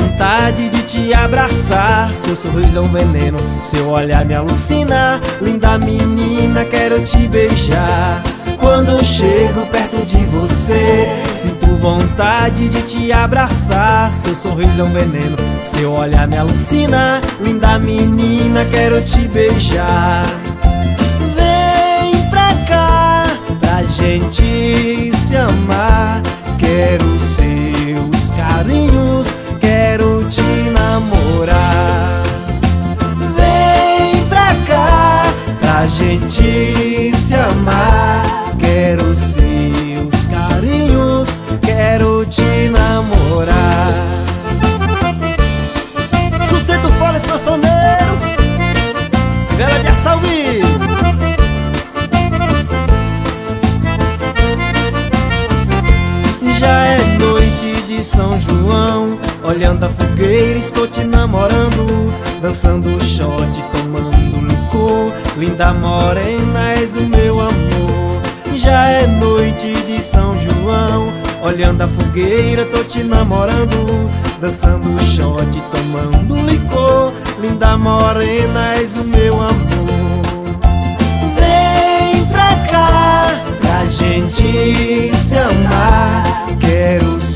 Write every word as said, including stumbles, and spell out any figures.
vontade de te abraçar. Seu sorriso é um veneno, seu olhar me alucina. Linda menina, quero te beijar. Quando chego perto de você, sinto vontade de te abraçar. Seu sorriso é um veneno, seu olhar me alucina. Linda menina, quero te beijar. Vem pra cá, pra gente se amar. Quero seus carinhos, quero te namorar. Vem pra cá, pra gente se amar. Quero seus carinhos, quero te namorar. Sustento fora e sanfoneiro, Vera de Assalvi. Já é noite de São João, olhando a fogueira estou te namorando. Dançando shot, tomando licor. Linda morena, és o meu amor. Já é noite de São João, olhando a fogueira tô te namorando. Dançando shot, tomando licor. Linda morena, és o meu amor. Vem pra cá, pra gente se amar. Quero